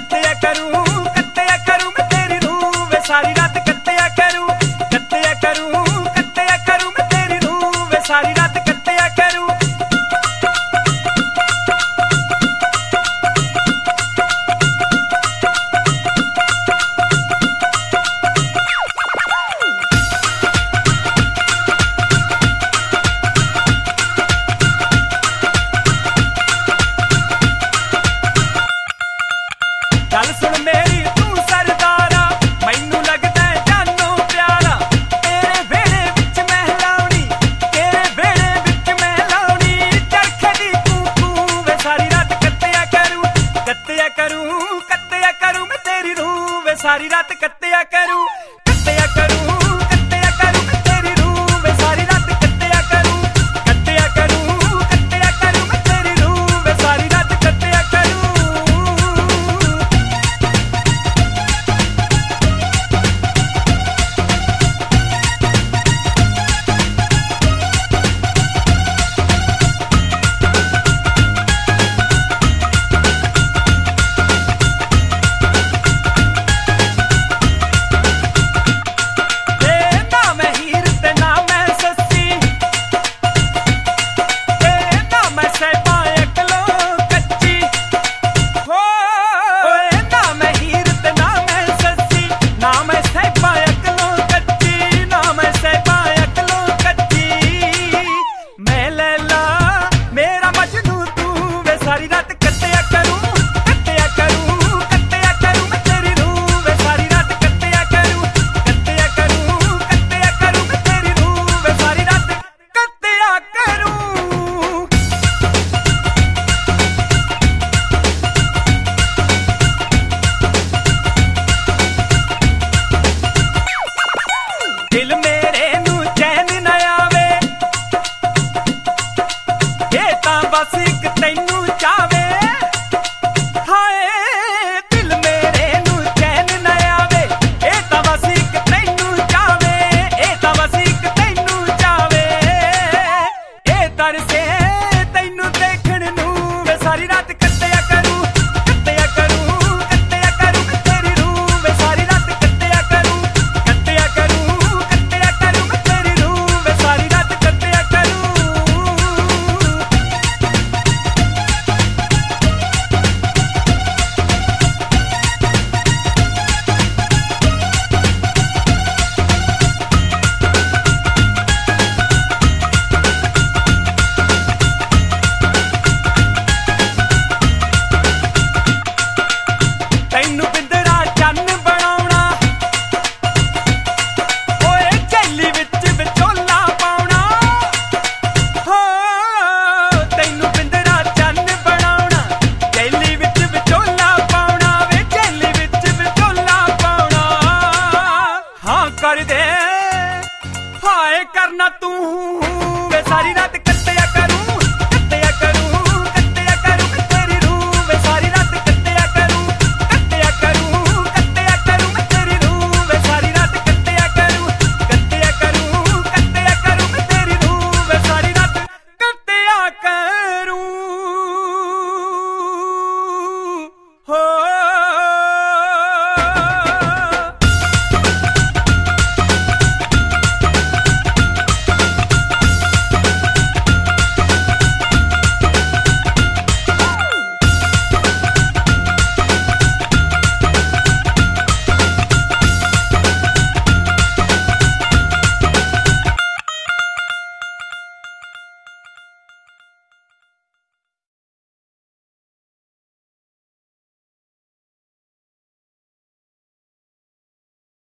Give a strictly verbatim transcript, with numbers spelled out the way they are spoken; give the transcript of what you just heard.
ਕੱਟਿਆ ਕਰੂ ਕੱਟਿਆ ਕਰੂ ਮੈਂ ਤੇਰੀ ਰੂਹ ਵੇ ਸਾਰੀ ਰਾਤ ਕੱਟਿਆ ਕਰੂ ਕੱਟਿਆ ਕਰੂ ਕੱਟਿਆ ਕਰੂ ਮੈਂ ਤੇਰੀ ਰੂਹ ਵੇ ਸਾਰੀ ਰਾਤ ਕੱਟਿਆ ਕਰੂ ਗੱਲ ਸੁਣ ਮੇਰੀ ਤੂੰ ਸਰਦਾਰਾ ਮੈਨੂੰ ਲੱਗਦਾ ਜਾਨੋਂ ਪਿਆਰਾ ਤੇਰੇ ਵੇੜੇ ਵਿੱਚ ਮੈਂ ਲਾਉਣੀ ਤੇਰੇ ਵੇੜੇ ਵਿੱਚ ਮੈਂ ਲਾਉਣੀ ਚਰਖੇ ਦੀ ਤੂੰ ਤੂੰ ਵੇ ਸਾਰੀ ਰਾਤ ਕੱਟਿਆ ਕਰੂ ਕੱਟਿਆ ਕਰੂ ਕੱਟਿਆ ਕਰੂ ਮੈਂ ਤੇਰੀ ਰੂਹ ਵੇ ਸਾਰੀ ਰਾਤ ਕੱਟਿਆ ਕਰੂ ਕੱਟਿਆ ਕਰੂ ਕੱਟਿਆ ਕਰੂ ਮੈਂ ਤੇਰੀ ਰੂਹ ਵੇ ਸਾਰੀ ਰਾਤ ਕੱਟਿਆ ਕਰੂ ਕੱਟਿਆ ਕਰੂ ਕੱਟਿਆ ਕਰੂ ਮੈਂ ਤੇਰੀ ਰੂਹ ਵੇ ਸਾਰੀ ਰਾਤ ਕੱਟਿਆ ਕਰੂ ਸਾਰੀ ਰਾਤ ਕੱਟਿਆ ਕਰੂ ਕੱਟਿਆ ਕਰੂ ਕੱਟਿਆ ਕਰੂ ਮੈਂ ਤੇਰੀ ਰੂਹ ਵੇ ਸਾਰੀ ਰਾਤ ਕੱਟਿਆ ਕਰੂ ਕੱਟਿਆ ਕਰੂ ਕੱਟਿਆ ਕਰੂ ਮੈਂ ਤੇਰੀ ਰੂਹ ਵੇ ਸਾਰੀ ਰਾਤ ਕੱਟਿਆ ਕਰੂ ਦਿਲ ਮੇਰੇ ਨੂੰ ਚੈਨ ਨਾ ਆਵੇ ਇਹ ਤਾਂ ਬਸ